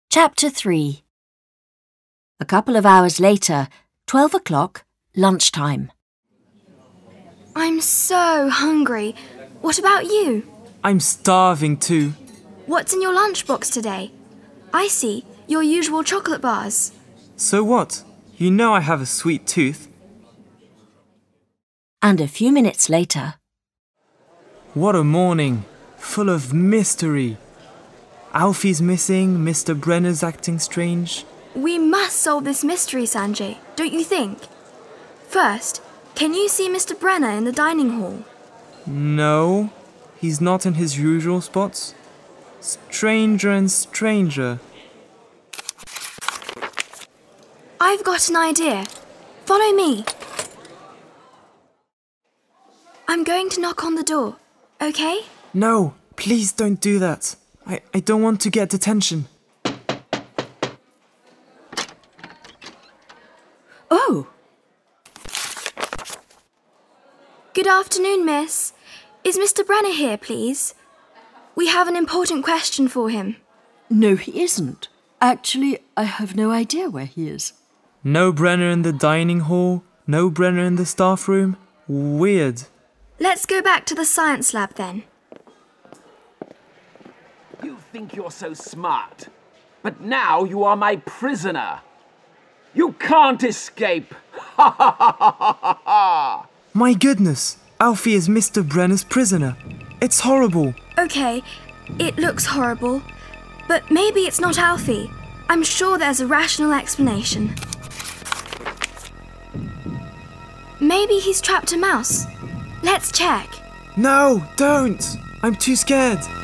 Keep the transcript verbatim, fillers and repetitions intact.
Chapter three. A couple of hours later, twelve o'clock, lunchtime. I'm so hungry. What about you? I'm starving too. What's in your lunchbox today? I see, your usual chocolate bars. So what? You know I have a sweet tooth. And a few minutes later... What a morning, full of mystery. Alfie's missing, Mister Brenner's acting strange. We must solve this mystery, Sanjay, don't you think? First, can you see Mister Brenner in the dining hall? No, he's not in his usual spots. Stranger and stranger. I've got an idea. Follow me. I'm going to knock on the door, okay? No, please don't do that. I, I don't want to get detention. Oh! Good afternoon, miss. Is Mister Brenner here, please? We have an important question for him. No, he isn't. Actually, I have no idea where he is. No Brenner in the dining hall, no Brenner in the staff room. Weird. Let's go back to the science lab then. You think you're so smart, but now you are my prisoner. You can't escape. Ha ha ha ha ha ha! My goodness, Alfie is Mister Brenner's prisoner. It's horrible. Okay, it looks horrible, but maybe it's not Alfie. I'm sure there's a rational explanation. Maybe he's trapped a mouse. Let's check. No, don't! I'm too scared.